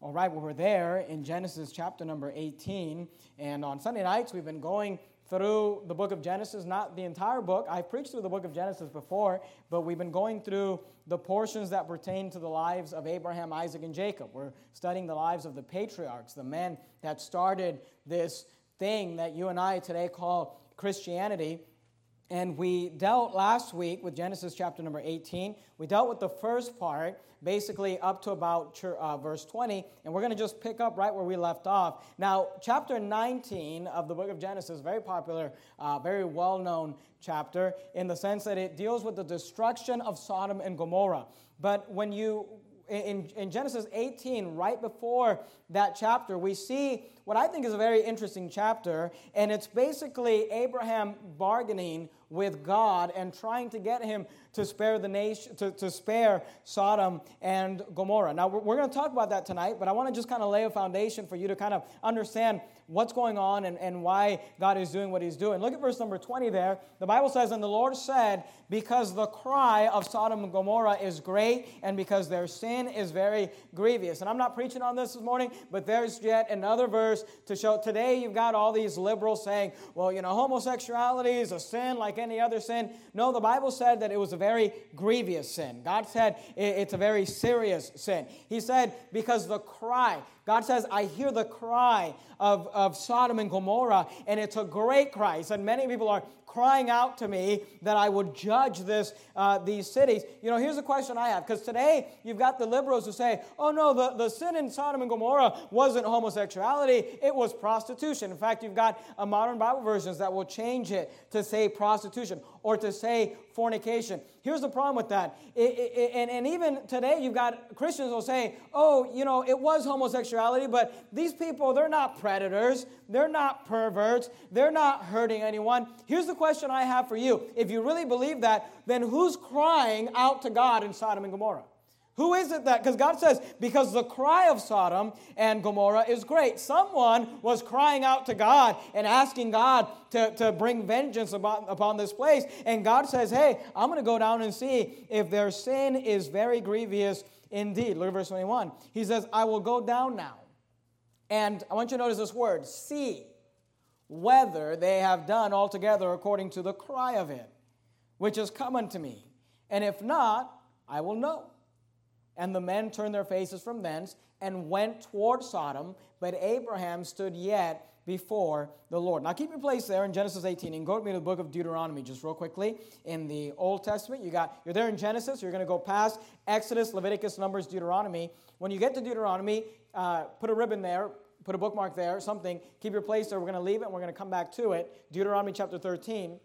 All right, well, we're there in Genesis chapter number 18, and on Sunday nights we've been going through the book of Genesis, not the entire book. I've preached through the book of Genesis before, but we've been going through the portions that pertain to the lives of Abraham, Isaac, and Jacob. We're studying the lives of the patriarchs, the men that started this thing that you and I today call Christianity. And we dealt last week with Genesis chapter number 18. We dealt with the first part, basically up to about verse 20, and we're going to just pick up right where we left off. Now, chapter 19 of the book of Genesis, very popular, very well-known chapter in the sense that it deals with the destruction of Sodom and Gomorrah. But when you, in Genesis 18, right before that chapter, we see what I think is a very interesting chapter, and it's basically Abraham bargaining with God and trying to get him to spare the nation, to spare Sodom and Gomorrah. Now, we're going to talk about that tonight, but I want to just kind of lay a foundation for you to kind of understand what's going on and why God is doing what he's doing. Look at verse number 20 there. The Bible says, "And the Lord said, because the cry of Sodom and Gomorrah is great, and because their sin is very grievous." And I'm not preaching on this morning, but there's yet another verse to show. Today you've got all these liberals saying, well, you know, homosexuality is a sin like any other sin. No, the Bible said that it was a very grievous sin. God said it's a very serious sin. He said, because the cry, God says, I hear the cry of Sodom and Gomorrah, and it's a great cry. He said, many people are crying out to me that I would judge these cities. You know, here's a question I have, because today you've got the liberals who say, oh no, the sin in Sodom and Gomorrah wasn't homosexuality, it was prostitution. In fact, you've got modern Bible versions that will change it to say prostitution or to say fornication. Here's the problem with that. And even today you've got Christians who will say, oh, you know, it was homosexuality, but these people, they're not predators, they're not perverts, they're not hurting anyone. Here's the question I have for you. If you really believe that, then who's crying out to God in Sodom and Gomorrah? Who is it that? Because God says, because the cry of Sodom and Gomorrah is great. Someone was crying out to God and asking God to bring vengeance upon this place. And God says, hey, I'm going to go down and see if their sin is very grievous indeed. Look at verse 21. He says, I will go down now. And I want you to notice this word, see whether they have done altogether according to the cry of it, which has come unto me. And if not, I will know. And the men turned their faces from thence and went toward Sodom, but Abraham stood yet before the Lord. Now keep your place there in Genesis 18 and go with me to the book of Deuteronomy just real quickly. In the Old Testament, you're there in Genesis, you're going to go past Exodus, Leviticus, Numbers, Deuteronomy. When you get to Deuteronomy, put a ribbon there, put a bookmark there, something. Keep your place there. We're going to leave it and we're going to come back to it. Deuteronomy chapter 13.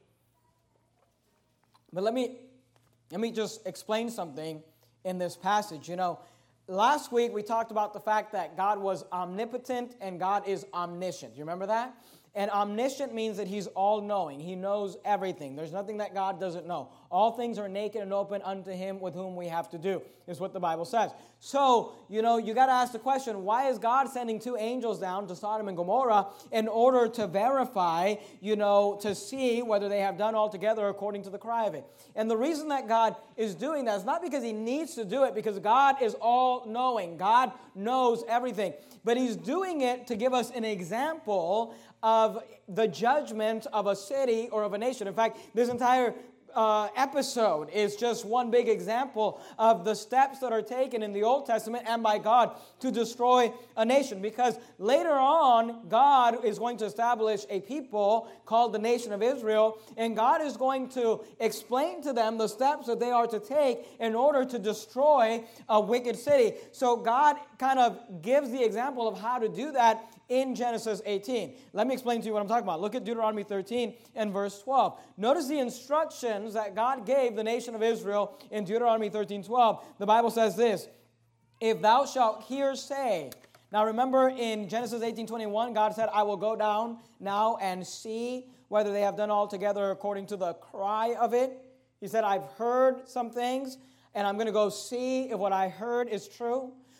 But let me just explain something in this passage. You know, last week we talked about the fact that God was omnipotent and God is omniscient. You remember that? And omniscient means that he's all-knowing. He knows everything. There's nothing that God doesn't know. All things are naked and open unto him with whom we have to do, is what the Bible says. So, you know, you got to ask the question, why is God sending two angels down to Sodom and Gomorrah in order to verify, you know, to see whether they have done altogether according to the cry of it? And the reason that God is doing that is not because he needs to do it, because God is all-knowing. God knows everything. But he's doing it to give us an example of the judgment of a city or of a nation. In fact, this entire episode is just one big example of the steps that are taken in the Old Testament and by God to destroy a nation. Because later on, God is going to establish a people called the nation of Israel, and God is going to explain to them the steps that they are to take in order to destroy a wicked city. So God kind of gives the example of how to do that in Genesis 18. Let me explain to you what I'm talking about. Look at Deuteronomy 13 and verse 12. Notice the instructions that God gave the nation of Israel in Deuteronomy 13:12. The Bible says this, if thou shalt hear say. Now remember in Genesis 18:21, God said, I will go down now and see whether they have done altogether according to the cry of it. He said, I've heard some things, and I'm going to go see if what I heard is true.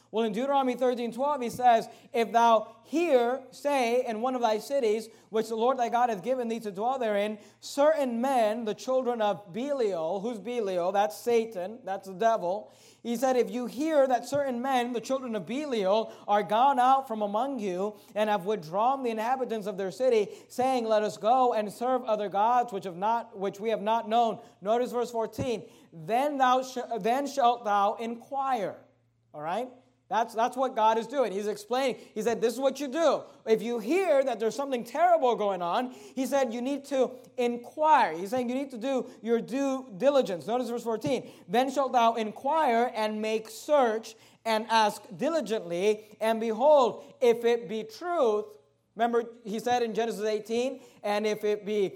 Well, in Deuteronomy 13:12, he says, if thou hear, say, in one of thy cities, which the Lord thy God hath given thee to dwell therein, certain men, the children of Belial. Who's Belial? That's Satan. That's the devil. He said, if you hear that certain men, the children of Belial, are gone out from among you, and have withdrawn the inhabitants of their city, saying, let us go and serve other gods which we have not known. Notice verse 14. Then shalt thou inquire. All right? That's what God is doing. He's explaining. He said, this is what you do. If you hear that there's something terrible going on, he said you need to inquire. He's saying you need to do your due diligence. Notice verse 14. Then shalt thou inquire and make search and ask diligently, and behold, if it be truth. Remember, he said in Genesis 18, and if it be,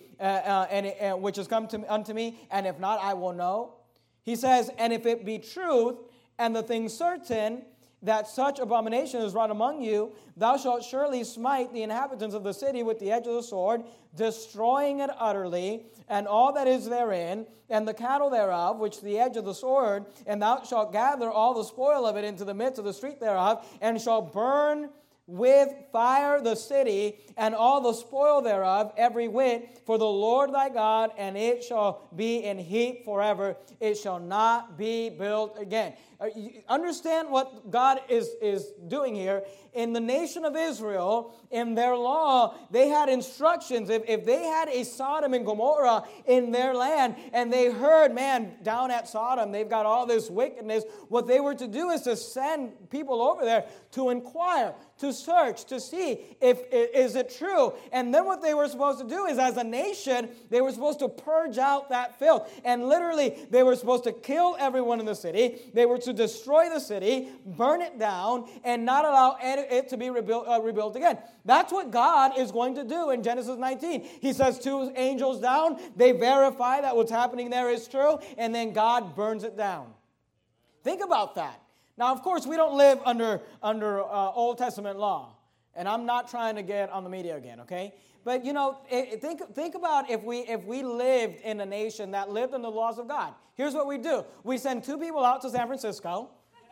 which has come unto me, and if not, I will know. He says, and if it be truth, and the thing certain, that such abomination is wrought among you, thou shalt surely smite the inhabitants of the city with the edge of the sword, destroying it utterly, and all that is therein, and the cattle thereof, which the edge of the sword, and thou shalt gather all the spoil of it into the midst of the street thereof, and shalt burn with fire the city, and all the spoil thereof, every whit, for the Lord thy God, and it shall be in heap forever. It shall not be built again. Understand what God is doing here. In the nation of Israel, in their law, they had instructions. If they had a Sodom and Gomorrah in their land, and they heard, man, down at Sodom, they've got all this wickedness, what they were to do is to send people over there to inquire, to search, to see if is it true. And then what they were supposed to do is, as a nation, they were supposed to purge out that filth. And literally, they were supposed to kill everyone in the city. They were to destroy the city, burn it down, and not allow it to be rebuilt again. That's what God is going to do in Genesis 19. He says 2 angels down. They verify that what's happening there is true, and then God burns it down. Think about that. Now, of course, we don't live under Old Testament law, and I'm not trying to get on the media again, okay? But, think about if we lived in a nation that lived under the laws of God. Here's what we do. We send 2 people out to San Francisco.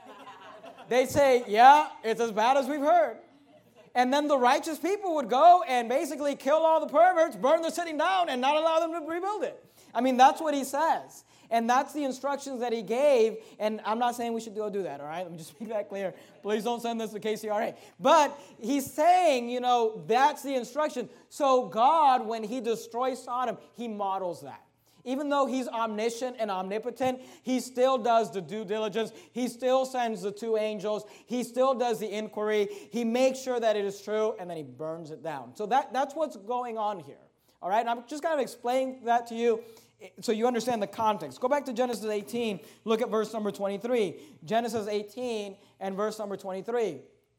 They say, yeah, it's as bad as we've heard. And then the righteous people would go and basically kill all the perverts, burn the city down, and not allow them to rebuild it. I mean, that's what he says. And that's the instructions that he gave. And I'm not saying we should go do that, all right? Let me just make that clear. Please don't send this to KCRA. But he's saying, that's the instruction. So God, when he destroys Sodom, he models that. Even though he's omniscient and omnipotent, he still does the due diligence. He still sends the 2 angels. He still does the inquiry. He makes sure that it is true, and then he burns it down. So that's what's going on here. All right? And I'm just going to explain that to you so you understand the context. Go back to Genesis 18. Look at verse number 23. Genesis 18 and verse number 23.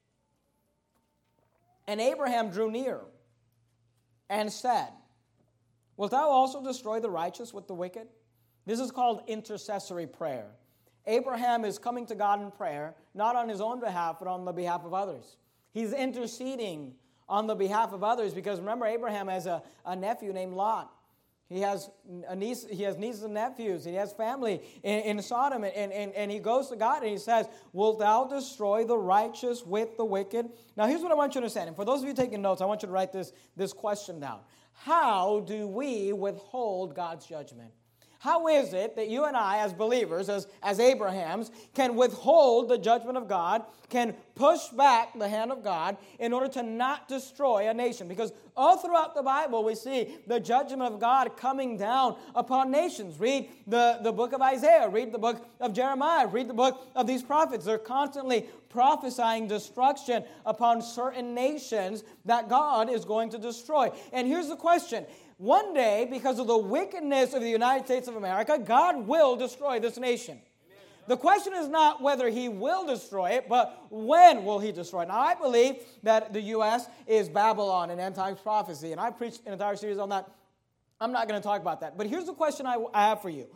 And Abraham drew near and said, wilt thou also destroy the righteous with the wicked? This is called intercessory prayer. Abraham is coming to God in prayer, not on his own behalf, but on the behalf of others. He's interceding on the behalf of others because, remember, Abraham has a nephew named Lot. He has nieces and nephews. He has family in Sodom. And he goes to God and he says, wilt thou destroy the righteous with the wicked? Now, here's what I want you to understand. And for those of you taking notes, I want you to write this question down. How do we withhold God's judgment? How is it that you and I, as believers, as Abrahams, can withhold the judgment of God, can push back the hand of God in order to not destroy a nation? Because all throughout the Bible, we see the judgment of God coming down upon nations. Read the book of Isaiah. Read the book of Jeremiah. Read the book of these prophets. They're constantly prophesying destruction upon certain nations that God is going to destroy. And here's the question. One day, because of the wickedness of the United States of America, God will destroy this nation. Amen. The question is not whether he will destroy it, but when will he destroy it? Now, I believe that the U.S. is Babylon in end times prophecy, and I preached an entire series on that. I'm not going to talk about that. But here's the question I have for you.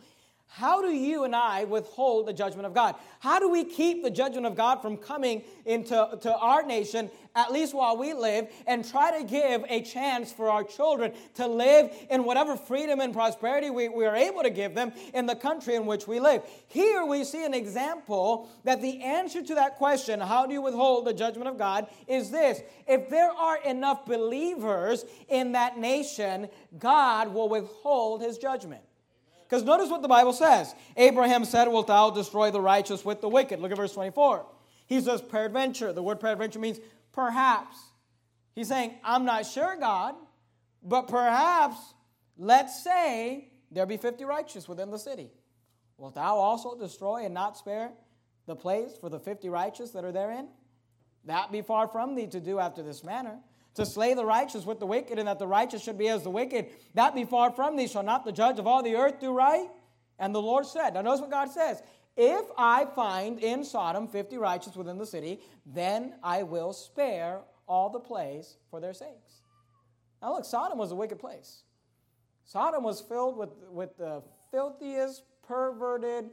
How do you and I withhold the judgment of God? How do we keep the judgment of God from coming into our nation, at least while we live, and try to give a chance for our children to live in whatever freedom and prosperity we are able to give them in the country in which we live? Here we see an example that the answer to that question, how do you withhold the judgment of God, is this. If there are enough believers in that nation, God will withhold his judgment. Because notice what the Bible says. Abraham said, wilt thou destroy the righteous with the wicked? Look at verse 24. He says, peradventure. The word peradventure means perhaps. He's saying, I'm not sure, God, but perhaps, let's say, there be 50 righteous within the city. Wilt thou also destroy and not spare the place for the 50 righteous that are therein? That be far from thee to do after this manner. To slay the righteous with the wicked, and that the righteous should be as the wicked, that be far from thee. Shall not the judge of all the earth do right? And the Lord said, now notice what God says, if I find in Sodom 50 righteous within the city, then I will spare all the place for their sakes. Now look, Sodom was a wicked place. Sodom was filled with the filthiest, perverted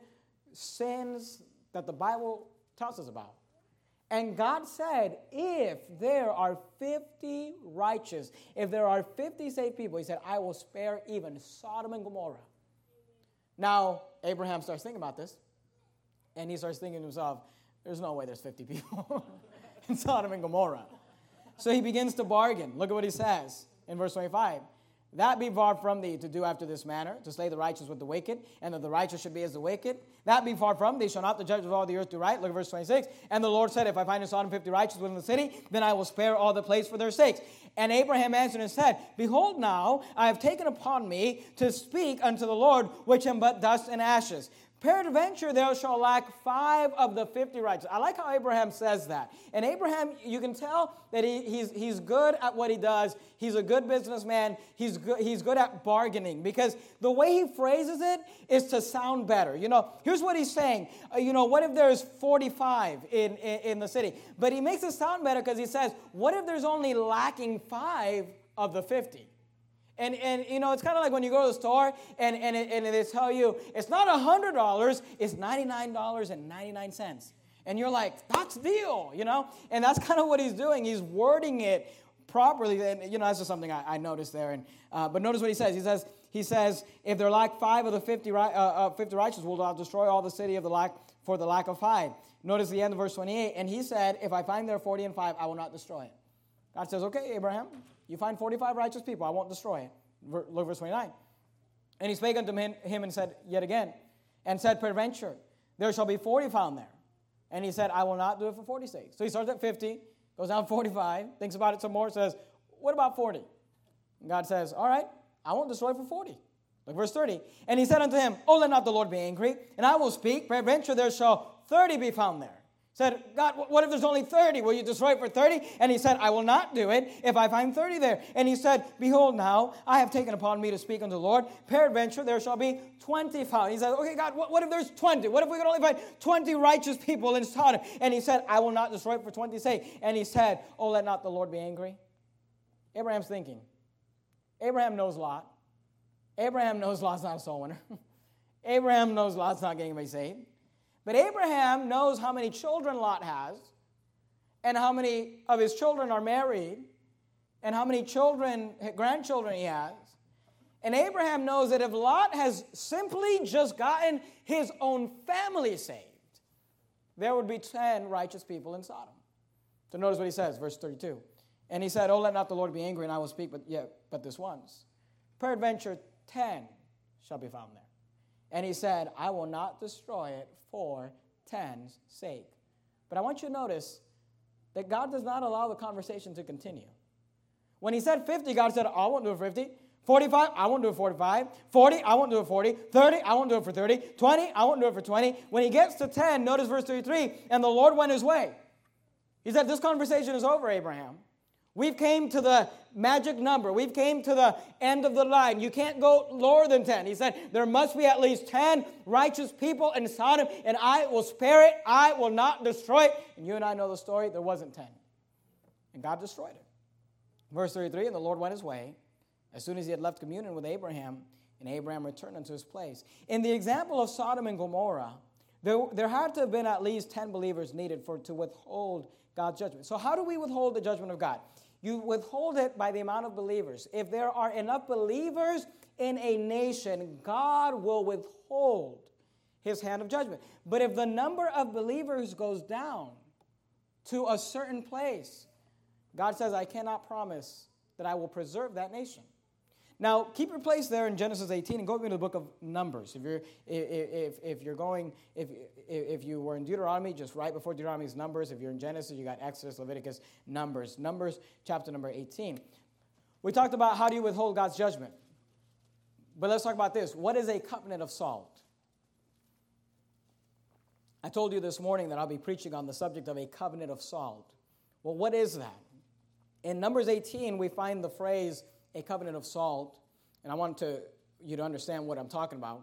sins that the Bible tells us about. And God said, if there are 50 righteous, if there are 50 saved people, he said, I will spare even Sodom and Gomorrah. Now, Abraham starts thinking about this, and he starts thinking to himself, there's no way there's 50 people in Sodom and Gomorrah. So he begins to bargain. Look at what he says in verse 25. That be far from thee to do after this manner, to slay the righteous with the wicked, and that the righteous should be as the wicked. That be far from thee, shall not the judge of all the earth do right? Look at verse 26. And the Lord said, if I find in Sodom 50 righteous within the city, then I will spare all the place for their sakes. And Abraham answered and said, behold now, I have taken upon me to speak unto the Lord, which am but dust and ashes. Peradventure there shall lack 5 of the 50 righteous. I like how Abraham says that. And Abraham, you can tell that he's good at what he does. He's a good businessman. He's good at bargaining, because the way he phrases it is to sound better. You know, here's what he's saying. What if there's 45 in the city? But he makes it sound better because he says, what if there's only lacking 5 of the 50? And it's kind of like when you go to the store and they tell you it's not $100, it's $99.99. And you're like, that's the deal, And that's kind of what he's doing. He's wording it properly. And, that's just something I noticed there. But notice what he says. He says, if there lack 5 of the 50 righteous, will thou destroy all the city for the lack of 5. Notice the end of verse 28. And he said, if I find there 40 and 5, I will not destroy it. God says, okay, Abraham, you find 45 righteous people, I won't destroy it. Look verse 29. And he spake unto him and said yet again, and said, peradventure, there shall be 40 found there. And he said, I will not do it for 40's sake. So he starts at 50, goes down 45, thinks about it some more, says, what about 40? And God says, all right, I won't destroy it for 40. Look verse 30. And he said unto him, oh, let not the Lord be angry, and I will speak, peradventure there shall 30 be found there. Said, God, what if there's only 30? Will you destroy it for 30? And he said, I will not do it if I find 30 there. And he said, behold now, I have taken upon me to speak unto the Lord. Peradventure there shall be 20 found. He said, okay, God, what if there's 20? What if we could only find 20 righteous people in Sodom? And he said, I will not destroy it for 20's sake. And he said, oh, let not the Lord be angry. Abraham's thinking. Abraham knows Lot. Abraham knows Lot's not a soul winner. Abraham knows Lot's not getting anybody saved. But Abraham knows how many children Lot has, and how many of his children are married, and how many grandchildren he has. And Abraham knows that if Lot has simply just gotten his own family saved, there would be 10 righteous people in Sodom. So notice what he says, verse 32. And he said, oh, let not the Lord be angry, and I will speak but this once. Peradventure 10 shall be found there. And he said, I will not destroy it for 10's sake. But I want you to notice that God does not allow the conversation to continue. When he said 50, God said, I won't do it for 50. 45, I won't do it for 45. 40, I won't do it for 40. 30, I won't do it for 30. 20, I won't do it for 20. When he gets to 10, notice verse 33, and the Lord went his way. He said, this conversation is over, Abraham. We've came to the magic number. We've came to the end of the line. You can't go lower than 10. He said, there must be at least 10 righteous people in Sodom, and I will spare it. I will not destroy it. And you and I know the story. There wasn't 10. And God destroyed it. Verse 33, and the Lord went his way. As soon as he had left communion with Abraham, And Abraham returned unto his place. In the example of Sodom and Gomorrah, there had to have been at least 10 believers needed to withhold God's judgment. So how do we withhold the judgment of God? You withhold it by the amount of believers. If there are enough believers in a nation, God will withhold his hand of judgment. But if the number of believers goes down to a certain place, God says, I cannot promise that I will preserve that nation. Now, keep your place there in Genesis 18 and go into the book of Numbers. If you were in Deuteronomy, just right before Deuteronomy is Numbers. If you're in Genesis, you got Exodus, Leviticus, Numbers. Numbers, chapter number 18. We talked about how do you withhold God's judgment. But let's talk about this. What is a covenant of salt? I told you this morning that I'll be preaching on the subject of a covenant of salt. Well, what is that? In Numbers 18, we find the phrase, a covenant of salt, and I want you to understand what I'm talking about.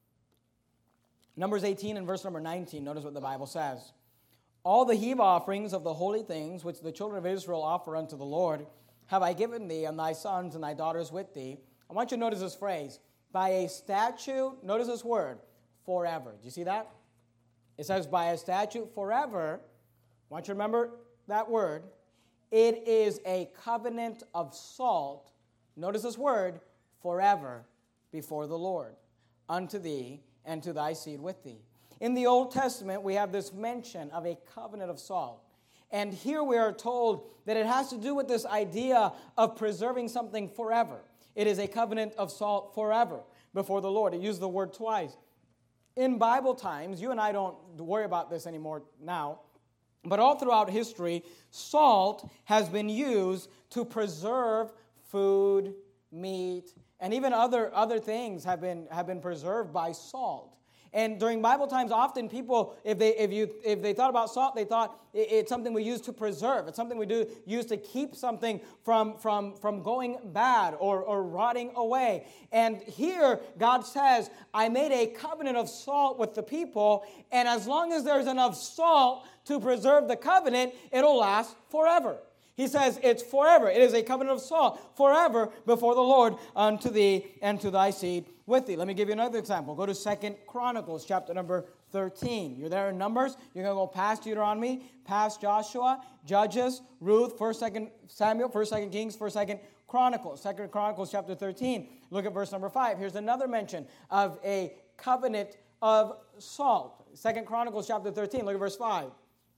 Numbers 18 and verse number 19, notice what the Bible says. All the heave offerings of the holy things which the children of Israel offer unto the Lord have I given thee, and thy sons and thy daughters with thee. I want you to notice this phrase, by a statute, notice this word, forever. Do you see that? It says by a statute forever. I want you to remember that word. It is a covenant of salt. Notice this word, forever before the Lord, unto thee and to thy seed with thee. In the Old Testament, we have this mention of a covenant of salt. And here we are told that it has to do with this idea of preserving something forever. It is a covenant of salt forever before the Lord. It used the word twice. In Bible times, you and I don't worry about this anymore now, but all throughout history, salt has been used to preserve food, meat, and even other things have been preserved by salt. And during Bible times, often people, if they thought about salt, they thought it's something we use to preserve. It's something we use to keep something from going bad or rotting away. And here, God says, I made a covenant of salt with the people, and as long as there's enough salt to preserve the covenant, it'll last forever. He says it's forever. It is a covenant of salt forever before the Lord unto thee and to thy seed with thee. Let me give you another example. Go to 2 Chronicles chapter number 13. You're there in Numbers. You're going to go past Deuteronomy, past Joshua, Judges, Ruth, 1st, 2nd Samuel, 1st, 2nd Kings, 1st, 2nd Chronicles. 2nd Chronicles chapter 13. Look at verse number 5. Here's another mention of a covenant of salt. 2nd Chronicles chapter 13. Look at verse 5.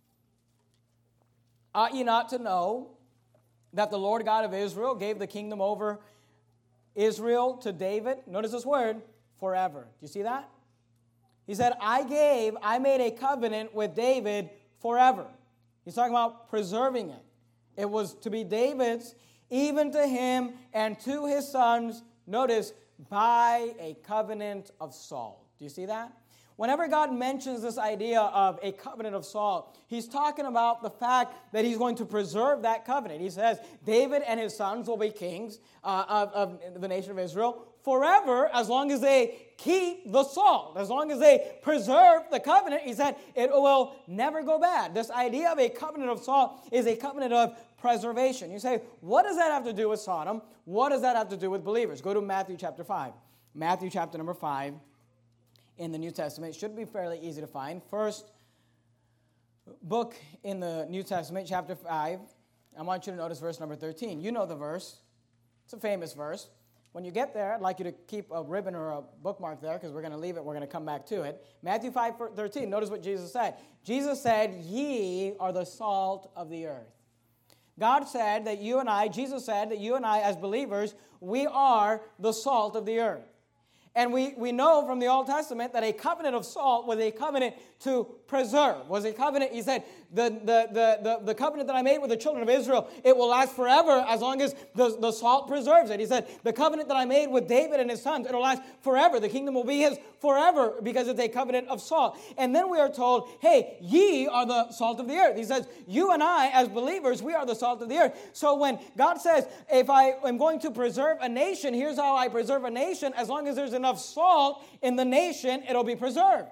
Ought ye not to know that the Lord God of Israel gave the kingdom over Israel to David? Notice this word, forever. Do you see that? He said, I made a covenant with David forever. He's talking about preserving it. It was to be David's, even to him and to his sons, notice, by a covenant of salt. Do you see that? Whenever God mentions this idea of a covenant of salt, he's talking about the fact that he's going to preserve that covenant. He says David and his sons will be kings of the nation of Israel forever as long as they keep the salt. As long as they preserve the covenant, he said it will never go bad. This idea of a covenant of salt is a covenant of preservation. You say, what does that have to do with Sodom? What does that have to do with believers? Go to Matthew chapter 5. Matthew chapter number 5. In the New Testament. It should be fairly easy to find. First book in the New Testament, chapter 5. I want you to notice verse number 13. You know the verse. It's a famous verse. When you get there, I'd like you to keep a ribbon or a bookmark there because we're going to leave it. We're going to come back to it. Matthew 5:13. Notice what Jesus said. Jesus said, ye are the salt of the earth. God said that you and I, Jesus said that you and I as believers, we are the salt of the earth. And we know from the Old Testament that a covenant of salt was a covenant to preserve. Was a covenant, he said, the covenant that I made with the children of Israel, it will last forever as long as the salt preserves it. He said, the covenant that I made with David and his sons, it will last forever. The kingdom will be his forever because it's a covenant of salt. And then we are told, hey, ye are the salt of the earth. He says, you and I as believers, we are the salt of the earth. So when God says, if I am going to preserve a nation, here's how I preserve a nation. As long as there's enough salt in the nation, it'll be preserved.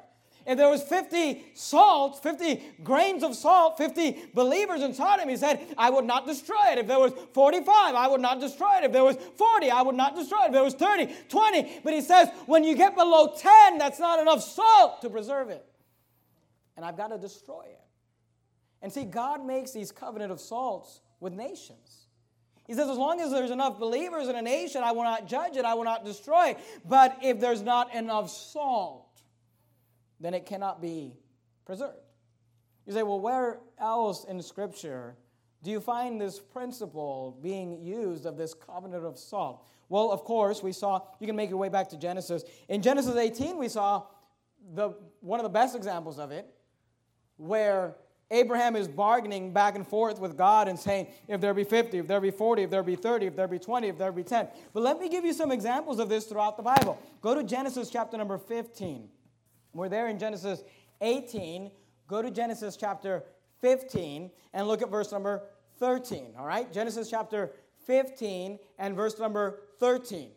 if there was 50 salts, 50 grains of salt, 50 believers in Sodom, he said, I would not destroy it. If there was 45, I would not destroy it. If there was 40, I would not destroy it. If there was 30, 20. But he says, when you get below 10, that's not enough salt to preserve it. And I've got to destroy it. And see, God makes these covenant of salts with nations. He says, as long as there's enough believers in a nation, I will not judge it, I will not destroy it. But if there's not enough salt, then it cannot be preserved. You say, well, where else in Scripture do you find this principle being used of this covenant of salt? Well, of course, we saw, you can make your way back to Genesis. In Genesis 18, we saw one of the best examples of it, where Abraham is bargaining back and forth with God and saying, if there be 50, if there be 40, if there be 30, if there be 20, if there be 10. But let me give you some examples of this throughout the Bible. Go to Genesis chapter number 15. We're there in Genesis 18. Go to Genesis chapter 15 and look at verse number 13. All right? Genesis chapter 15 and verse number 13.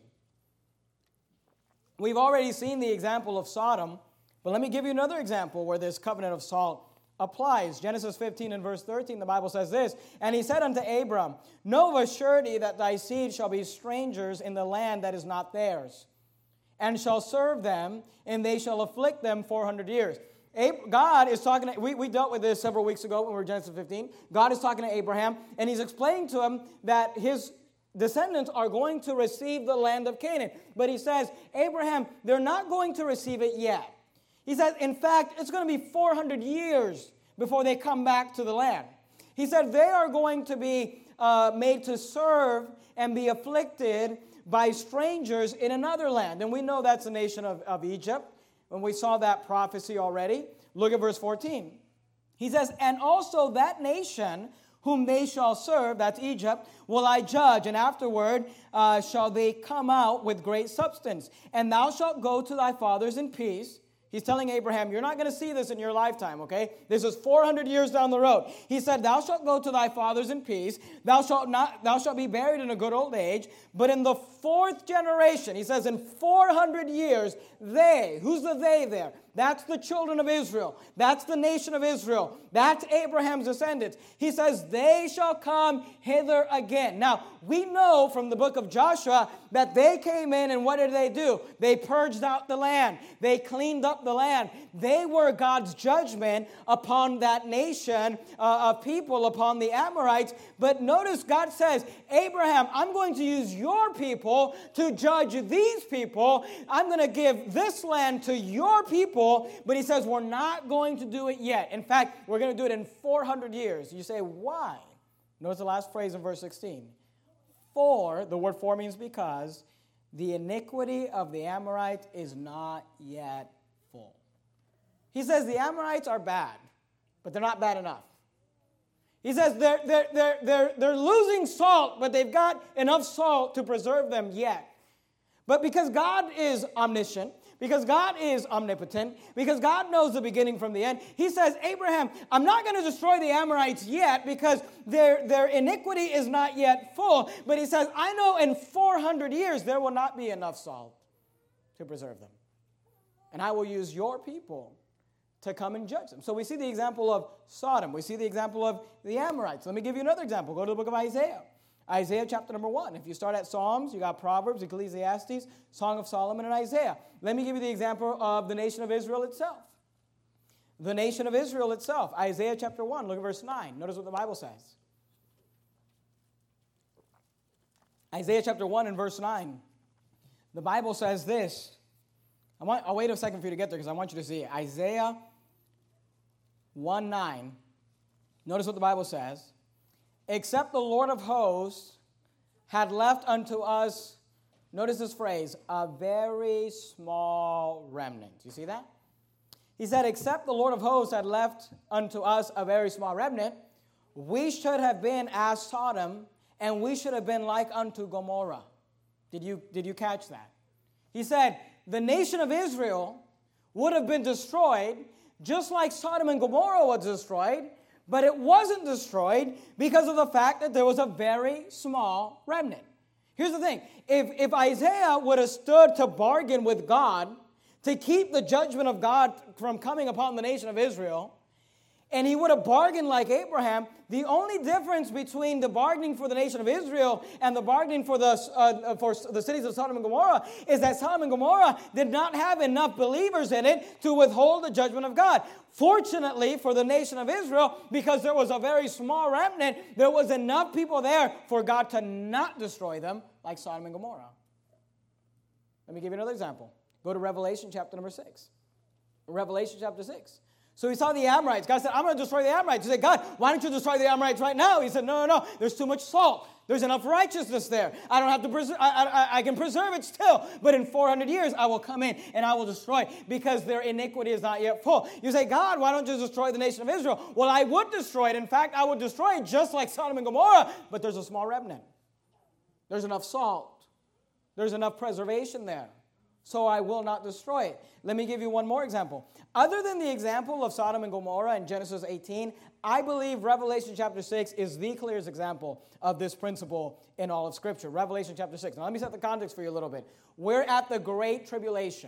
We've already seen the example of Sodom, but let me give you another example where this covenant of salt applies. Genesis 15 and verse 13, the Bible says this, and he said unto Abram, know of a surety that thy seed shall be strangers in the land that is not theirs, and shall serve them, and they shall afflict them 400 years. God is talking, we dealt with this several weeks ago when we were in Genesis 15. God is talking to Abraham, and he's explaining to him that his descendants are going to receive the land of Canaan. But he says, Abraham, they're not going to receive it yet. He said, in fact, it's going to be 400 years before they come back to the land. He said they are going to be made to serve and be afflicted by strangers in another land. And we know that's the nation of Egypt. When we saw that prophecy already, look at verse 14. He says, and also that nation whom they shall serve, that's Egypt, will I judge, and afterward shall they come out with great substance. And thou shalt go to thy fathers in peace. He's telling Abraham, you're not going to see this in your lifetime, okay? This is 400 years down the road. He said, thou shalt go to thy fathers in peace. Thou shalt be buried in a good old age. But in the fourth generation, he says, in 400 years, they, who's the they there? That's the children of Israel. That's the nation of Israel. That's Abraham's descendants. He says, they shall come hither again. Now, we know from the book of Joshua that they came in and what did they do? They purged out the land. They cleaned up the land. They were God's judgment upon that nation of people, upon the Amorites. But notice God says, Abraham, I'm going to use your people to judge these people. I'm going to give this land to your people. But he says, we're not going to do it yet. In fact, we're going to do it in 400 years. You say, why? Notice the last phrase in verse 16. For, the word for means because, the iniquity of the Amorites is not yet full. He says the Amorites are bad, but they're not bad enough. He says they're losing salt, but they've got enough salt to preserve them yet. But because God is omniscient, because God is omnipotent, because God knows the beginning from the end, he says, Abraham, I'm not going to destroy the Amorites yet because their iniquity is not yet full. But he says, I know in 400 years there will not be enough salt to preserve them. And I will use your people to come and judge them. So we see the example of Sodom. We see the example of the Amorites. Let me give you another example. Go to the book of Isaiah. Isaiah chapter number 1. If you start at Psalms, you got Proverbs, Ecclesiastes, Song of Solomon, and Isaiah. Let me give you the example of the nation of Israel itself. The nation of Israel itself. Isaiah chapter 1, look at verse 9. Notice what the Bible says. Isaiah chapter 1 and verse 9. The Bible says this. I'll wait a second for you to get there because I want you to see it. Isaiah 1:9. Notice what the Bible says. Except the Lord of hosts had left unto us, notice this phrase, a very small remnant. You see that? He said, except the Lord of hosts had left unto us a very small remnant, we should have been as Sodom, and we should have been like unto Gomorrah. Did you catch that? He said, the nation of Israel would have been destroyed just like Sodom and Gomorrah was destroyed, but it wasn't destroyed because of the fact that there was a very small remnant. Here's the thing. If Isaiah would have stood to bargain with God to keep the judgment of God from coming upon the nation of Israel. And he would have bargained like Abraham. The only difference between the bargaining for the nation of Israel and the bargaining for the cities of Sodom and Gomorrah is that Sodom and Gomorrah did not have enough believers in it to withhold the judgment of God. Fortunately for the nation of Israel, because there was a very small remnant, there was enough people there for God to not destroy them like Sodom and Gomorrah. Let me give you another example. Go to Revelation chapter number 6. Revelation chapter 6. So he saw the Amorites. God said, I'm going to destroy the Amorites. He said, God, why don't you destroy the Amorites right now? He said, no. There's too much salt. There's enough righteousness there. I don't have to preserve. I can preserve it still. But in 400 years, I will come in and I will destroy because their iniquity is not yet full. You say, God, why don't you destroy the nation of Israel? Well, I would destroy it. In fact, I would destroy it just like Sodom and Gomorrah. But there's a small remnant. There's enough salt. There's enough preservation there. So I will not destroy it. Let me give you one more example. Other than the example of Sodom and Gomorrah in Genesis 18, I believe Revelation chapter 6 is the clearest example of this principle in all of Scripture. Revelation chapter 6. Now let me set the context for you a little bit. We're at the Great Tribulation,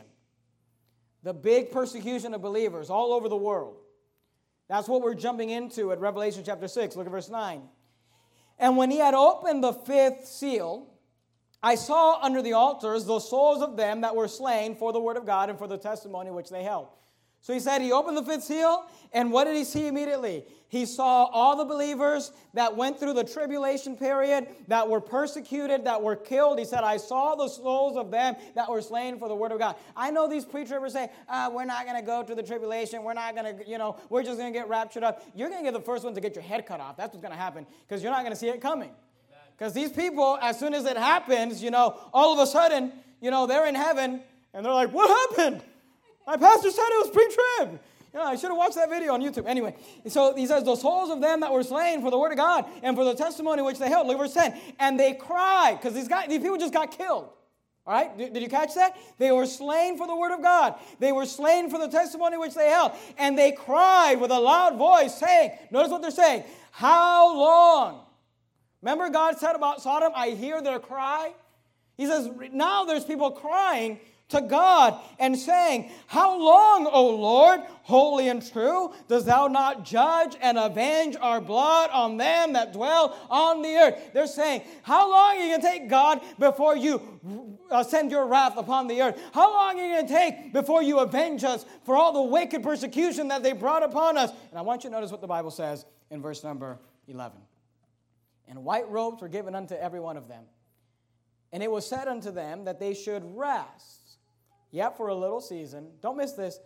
the big persecution of believers all over the world. That's what we're jumping into at Revelation chapter 6. Look at verse 9. And when he had opened the fifth seal, I saw under the altars the souls of them that were slain for the word of God and for the testimony which they held. So he said he opened the fifth seal, and what did he see immediately? He saw all the believers that went through the tribulation period, that were persecuted, that were killed. He said, I saw the souls of them that were slain for the word of God. I know these pre-tribbers say, we're not going to go through the tribulation. We're not going to, we're just going to get raptured up. You're going to get the first one to get your head cut off. That's what's going to happen because you're not going to see it coming. Because these people, as soon as it happens, all of a sudden, they're in heaven, and they're like, what happened? My pastor said it was pre-trib. I should have watched that video on YouTube. Anyway, so he says, the souls of them that were slain for the word of God and for the testimony which they held. Look at verse 10. And they cried, because these people just got killed. All right? Did you catch that? They were slain for the word of God. They were slain for the testimony which they held. And they cried with a loud voice, saying, notice what they're saying, how long? Remember God said about Sodom, I hear their cry? He says, now there's people crying to God and saying, how long, O Lord, holy and true, dost thou not judge and avenge our blood on them that dwell on the earth? They're saying, how long are you going to take, God, before you send your wrath upon the earth? How long are you going to take before you avenge us for all the wicked persecution that they brought upon us? And I want you to notice what the Bible says in verse number 11. And white robes were given unto every one of them. And it was said unto them that they should rest, yet for a little season, don't miss this,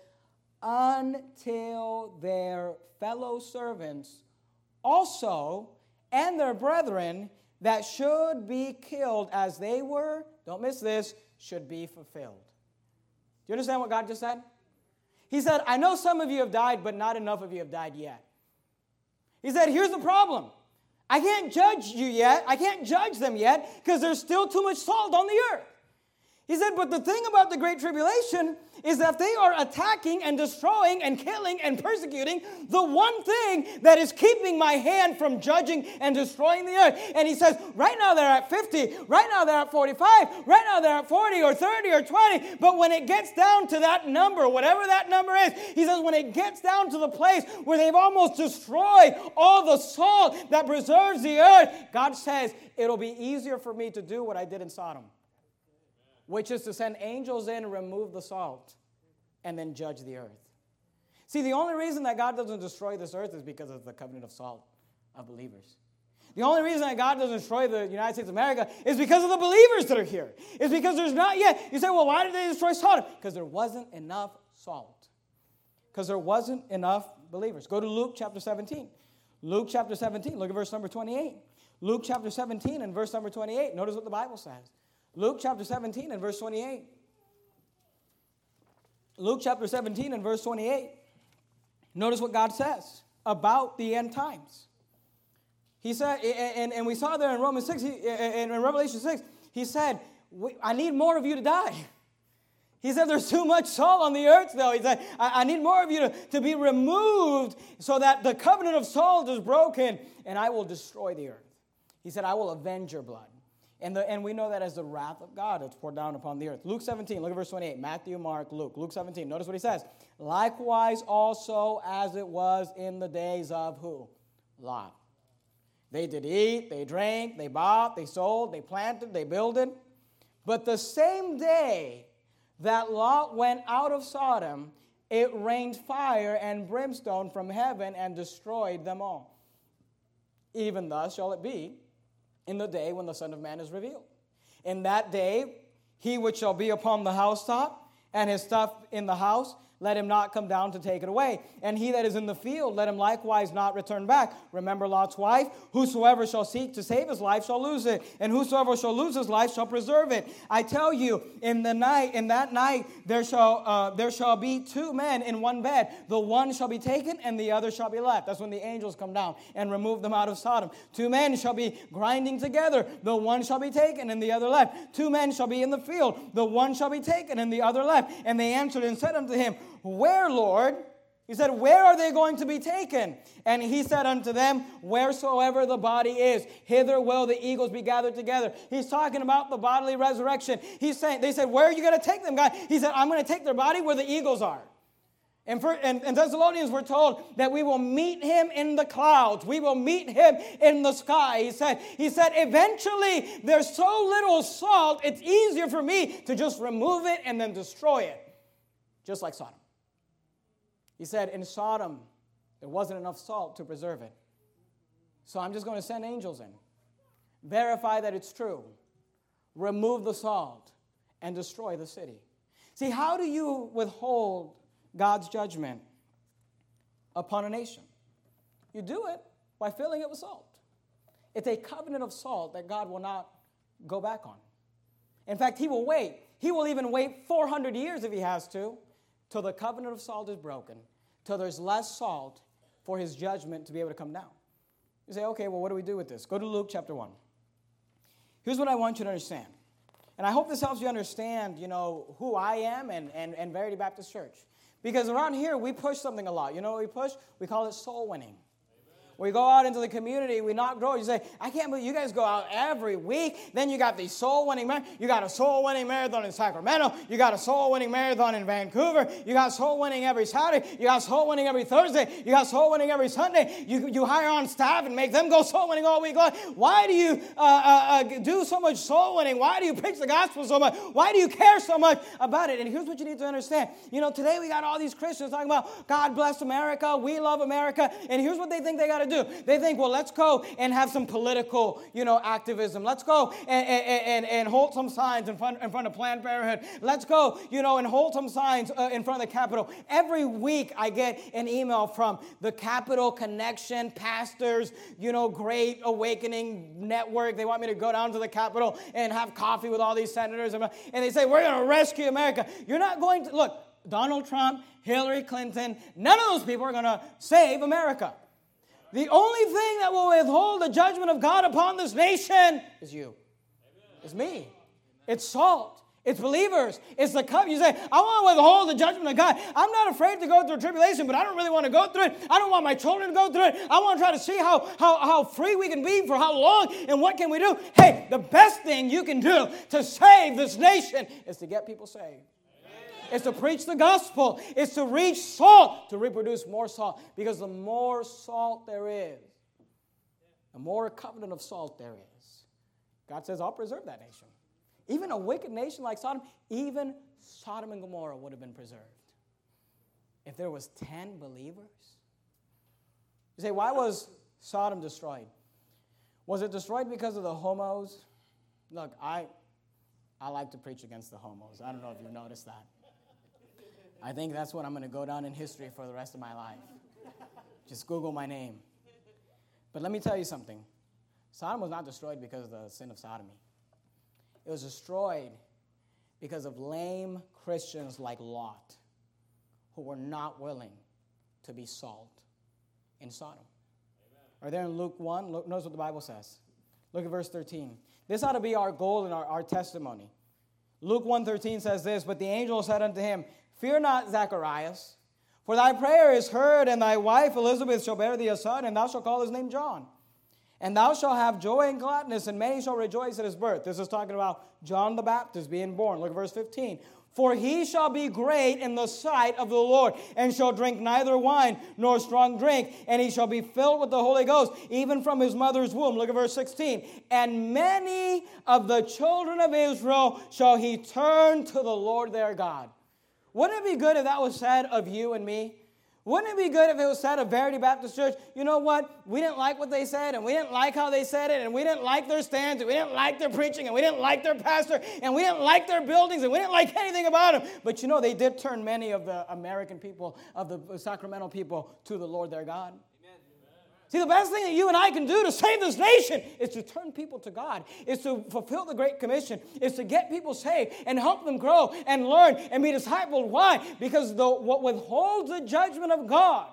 until their fellow servants also and their brethren that should be killed as they were, don't miss this, should be fulfilled. Do you understand what God just said? He said, I know some of you have died, but not enough of you have died yet. He said, here's the problem. I can't judge you yet. I can't judge them yet because there's still too much salt on the earth. He said, but the thing about the Great Tribulation is that they are attacking and destroying and killing and persecuting the one thing that is keeping my hand from judging and destroying the earth. And he says, right now they're at 50, right now they're at 45, right now they're at 40 or 30 or 20. But when it gets down to that number, whatever that number is, he says, when it gets down to the place where they've almost destroyed all the salt that preserves the earth, God says, it'll be easier for me to do what I did in Sodom, which is to send angels in and remove the salt and then judge the earth. See, the only reason that God doesn't destroy this earth is because of the covenant of salt of believers. The only reason that God doesn't destroy the United States of America is because of the believers that are here. It's because there's not yet. You say, well, why did they destroy Sodom? Because there wasn't enough salt. Because there wasn't enough believers. Go to Luke chapter 17. Luke chapter 17, look at verse number 28. Luke chapter 17 and verse number 28. Notice what the Bible says. Luke chapter 17 and verse 28. Luke chapter 17 and verse 28. Notice what God says about the end times. He said, and we saw there in Romans 6, in Revelation 6, he said, I need more of you to die. He said, there's too much salt on the earth, though. He said, I need more of you to be removed so that the covenant of salt is broken, and I will destroy the earth. He said, I will avenge your blood. And we know that as the wrath of God that's poured down upon the earth. Luke 17, look at verse 28. Matthew, Mark, Luke. Luke 17, notice what he says. Likewise also as it was in the days of who? Lot. They did eat, they drank, they bought, they sold, they planted, they builded. But the same day that Lot went out of Sodom, it rained fire and brimstone from heaven and destroyed them all. Even thus shall it be in the day when the Son of Man is revealed. In that day, he which shall be upon the housetop, and his stuff in the house, let him not come down to take it away. And he that is in the field, let him likewise not return back. Remember Lot's wife, whosoever shall seek to save his life shall lose it, and whosoever shall lose his life shall preserve it. I tell you, in that night there shall be two men in one bed. The one shall be taken, and the other shall be left. That's when the angels come down and remove them out of Sodom. Two men shall be grinding together. The one shall be taken, and the other left. Two men shall be in the field. The one shall be taken, and the other left. And they answered and said unto him, Where, Lord? He said, Where are they going to be taken? And he said unto them, Wheresoever the body is, hither will the eagles be gathered together. He's talking about the bodily resurrection. They said, Where are you going to take them, God? He said, I'm going to take their body where the eagles are. And Thessalonians were told that we will meet him in the clouds. We will meet him in the sky. He said, eventually there's so little salt, it's easier for me to just remove it and then destroy it. Just like Sodom. He said, in Sodom, there wasn't enough salt to preserve it. So I'm just going to send angels in. Verify that it's true. Remove the salt and destroy the city. See, how do you withhold God's judgment upon a nation? You do it by filling it with salt. It's a covenant of salt that God will not go back on. In fact, he will wait. He will even wait 400 years if he has to, till the covenant of salt is broken, till there's less salt for his judgment to be able to come down. You say, okay, well, what do we do with this? Go to Luke chapter 1. Here's what I want you to understand. And I hope this helps you understand, who I am and Verity Baptist Church. Because around here, we push something a lot. You know what we push? We call it soul winning. We go out into the community, we knock doors. You say, I can't believe you guys go out every week. Then you got these soul-winning marathons. You got a soul-winning marathon in Sacramento. You got a soul-winning marathon in Vancouver. You got soul-winning every Saturday. You got soul-winning every Thursday. You got soul-winning every Sunday. You hire on staff and make them go soul-winning all week long. Why do you do so much soul-winning? Why do you preach the gospel so much? Why do you care so much about it? And here's what you need to understand. Today we got all these Christians talking about God bless America. We love America. And here's what they think they got to do. They think, well, let's go and have some political, activism. Let's go and hold some signs in front of Planned Parenthood. Let's go, and hold some signs in front of the Capitol. Every week I get an email from the Capitol Connection pastors, Great Awakening Network. They want me to go down to the Capitol and have coffee with all these senators. And they say, we're going to rescue America. You're not going to, look, Donald Trump, Hillary Clinton, none of those people are going to save America. The only thing that will withhold the judgment of God upon this nation is you. It's me. It's salt. It's believers. It's the cup. You say, I want to withhold the judgment of God. I'm not afraid to go through tribulation, but I don't really want to go through it. I don't want my children to go through it. I want to try to see how free we can be for how long and what can we do. Hey, the best thing you can do to save this nation is to get people saved. It's to preach the gospel. It's to reach salt, to reproduce more salt. Because the more salt there is, the more covenant of salt there is. God says, I'll preserve that nation. Even a wicked nation like Sodom, even Sodom and Gomorrah would have been preserved if there was 10 believers. You say, why was Sodom destroyed? Was it destroyed because of the homos? Look, I like to preach against the homos. I don't know if you've noticed that. I think that's what I'm going to go down in history for the rest of my life. Just Google my name. But let me tell you something. Sodom was not destroyed because of the sin of sodomy. It was destroyed because of lame Christians like Lot, who were not willing to be salt in Sodom. Right there in Luke 1, notice what the Bible says. Look at verse 13. This ought to be our goal and our testimony. Luke 1:13 says this, but the angel said unto him, Fear not, Zacharias, for thy prayer is heard, and thy wife Elizabeth shall bear thee a son, and thou shalt call his name John. And thou shalt have joy and gladness, and many shall rejoice at his birth. This is talking about John the Baptist being born. Look at verse 15. For he shall be great in the sight of the Lord, and shall drink neither wine nor strong drink, and he shall be filled with the Holy Ghost, even from his mother's womb. Look at verse 16. And many of the children of Israel shall he turn to the Lord their God. Wouldn't it be good if that was said of you and me? Wouldn't it be good if it was said of Verity Baptist Church, you know what? We didn't like what they said, and we didn't like how they said it, and we didn't like their stands, and we didn't like their preaching, and we didn't like their pastor, and we didn't like their buildings, and we didn't like anything about them. But you know, they did turn many of the American people, of the Sacramento people, to the Lord their God. See, the best thing that you and I can do to save this nation is to turn people to God, is to fulfill the Great Commission, is to get people saved and help them grow and learn and be discipled. Why? Because what withholds the judgment of God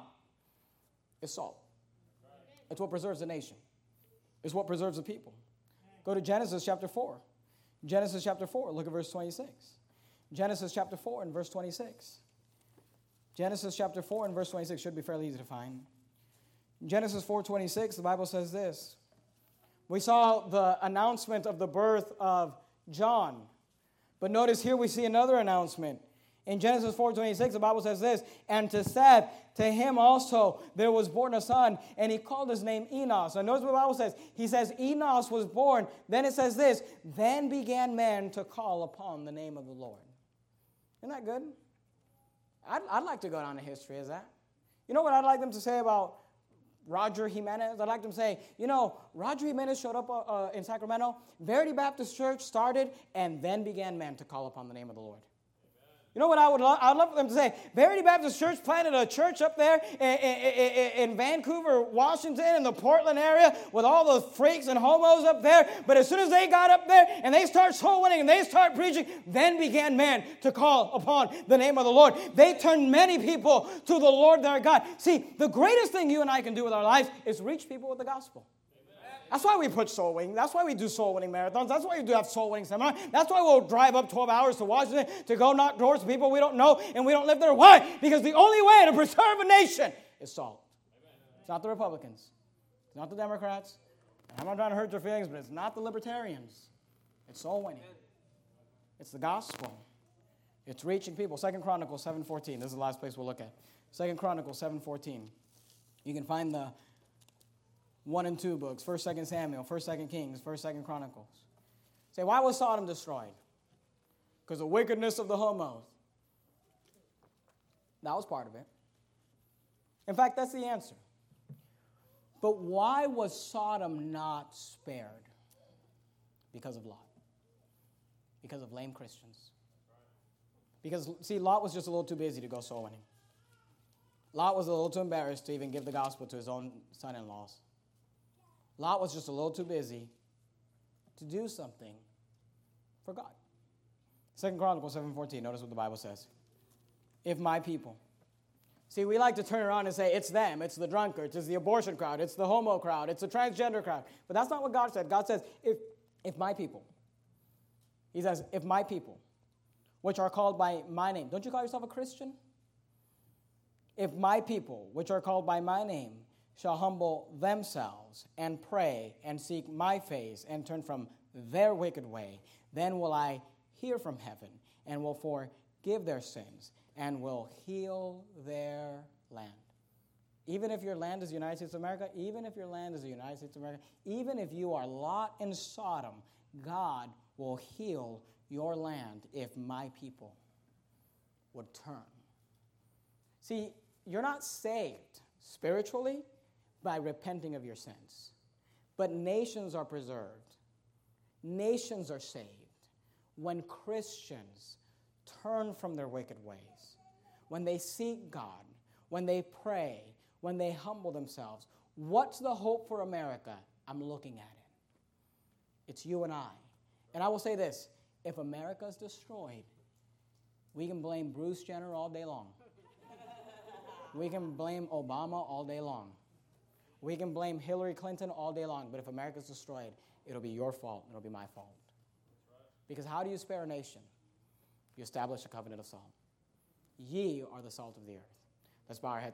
is salt. It's what preserves the nation. It's what preserves the people. Go to Genesis chapter 4. Genesis chapter 4, look at verse 26. Genesis chapter 4 and verse 26. Genesis chapter 4 and verse 26 should be fairly easy to find. Genesis 4:26, the Bible says this. We saw the announcement of the birth of John. But notice here we see another announcement. In Genesis 4:26, the Bible says this. And to Seth, to him also there was born a son, and he called his name Enos. And notice what the Bible says. He says Enos was born. Then it says this. Then began men to call upon the name of the Lord. Isn't that good? I'd like to go down in history as that. You know what I'd like them to say about Roger Jimenez? I'd like them to say, you know, Roger Jimenez showed up in Sacramento. Verity Baptist Church started, and then began men to call upon the name of the Lord. You know what I'd love for them to say? Verity Baptist Church planted a church up there in Vancouver, Washington, in the Portland area with all those freaks and homos up there. But as soon as they got up there and they start soul winning and they start preaching, then began men to call upon the name of the Lord. They turned many people to the Lord their God. See, the greatest thing you and I can do with our lives is reach people with the gospel. That's why we push soul winning. That's why we do soul winning marathons. That's why we do have soul winning seminars. That's why we'll drive up 12 hours to Washington to go knock doors to people we don't know and we don't live there. Why? Because the only way to preserve a nation is salt. It's not the Republicans. It's not the Democrats. I'm not trying to hurt their feelings, but it's not the libertarians. It's soul winning. It's the gospel. It's reaching people. 2 Chronicles 7:14. This is the last place we'll look at. 2 Chronicles 7:14. You can find the 1 and 2 books, 1st, 2nd Samuel, 1st, 2nd Kings, 1st, 2nd Chronicles. Say, why was Sodom destroyed? Because of the wickedness of the homos. That was part of it. In fact, that's the answer. But why was Sodom not spared? Because of Lot. Because of lame Christians. Because, see, Lot was just a little too busy to go soul winning. Lot was a little too embarrassed to even give the gospel to his own son-in-laws. Lot was just a little too busy to do something for God. 2 Chronicles 7:14, notice what the Bible says. If my people. See, we like to turn around and say, it's them, it's the drunkards, it's the abortion crowd, it's the homo crowd, it's the transgender crowd. But that's not what God said. God says, if my people. He says, if my people, which are called by my name. Don't you call yourself a Christian? If my people, which are called by my name, shall humble themselves and pray and seek my face and turn from their wicked way, then will I hear from heaven and will forgive their sins and will heal their land. Even if your land is the United States of America, even if your land is the United States of America, even if you are Lot and Sodom, God will heal your land if my people would turn. See, you're not saved spiritually by repenting of your sins. But nations are preserved. Nations are saved when Christians turn from their wicked ways, when they seek God, when they pray, when they humble themselves. What's the hope for America? I'm looking at it. It's you and I. And I will say this, if America is destroyed, we can blame Bruce Jenner all day long. We can blame Obama all day long. We can blame Hillary Clinton all day long, but if America is destroyed, it'll be your fault. It'll be my fault. Because how do you spare a nation? You establish a covenant of salt. Ye are the salt of the earth. Let's bow our heads.